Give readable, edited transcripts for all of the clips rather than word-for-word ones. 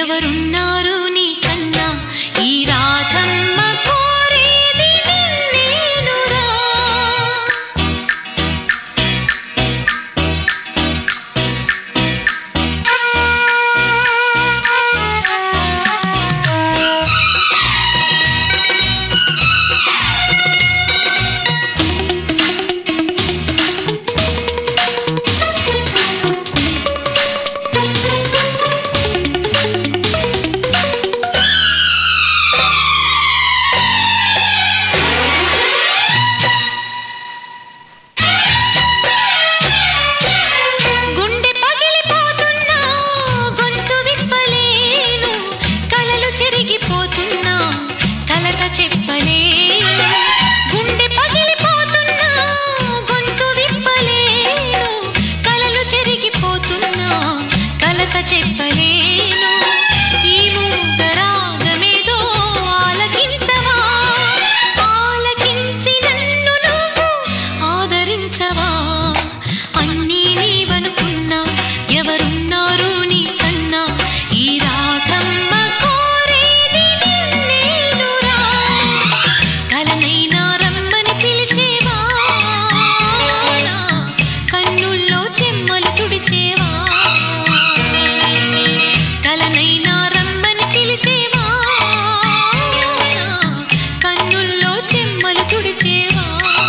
ఎవరున్నారు నీకన్నా ఈ రాధమ్మ కోరేది నిన్నేనురా. గుండె పగిలిపోతున్నా గొంతు విప్పలేను, కలలు చెరిగిపోతున్నా కలత చెప్పలేను. ఈ మూగ రాగమేదో ఆలకించవా, ఆలకించి నన్ను నువ్వు ఆదరించవా. అన్నీ నీవనుకున్నా ఎవరున్నారు నీకన్నా ఈ రాధమ్మ కోరేది నిన్నేనురా. కలనైనా రమ్మని పిలిచేవా, కన్నుల్లో చెమ్మలు తుడిచేవా. కలనైనా రమ్మని పిలిచేవా, కన్నుల్లో చెమ్మలు తుడిచేవా.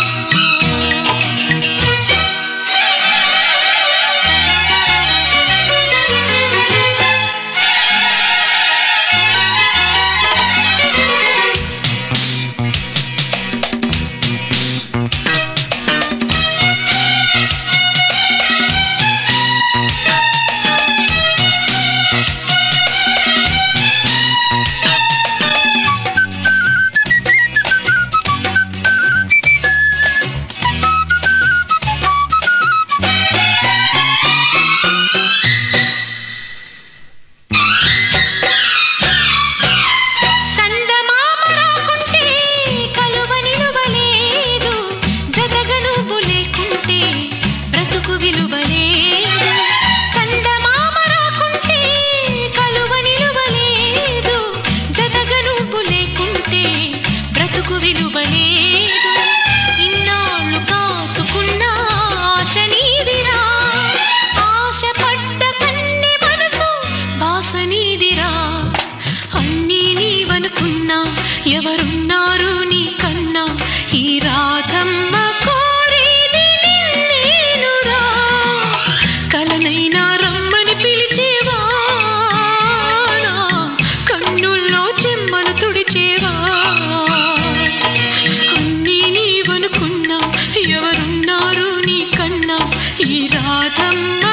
ఇన్నాళ్ళు కాచుకున్న ఆశ నీదిరా, ఆశపడ్డ కన్ని మనసు బాస నీదిరా. అన్నీ నీవనుకున్నా ఎవరున్నారు నీకన్నా ఈ రాధమ్మ కోరేది నిన్నేనురా. కలనైనా రమ్మని పిలిచేవా, కన్నుల్లో చెమ్మలు తుడిచేవా. ఎవరున్నారు నీకన్నా ఈ రాధమ్మ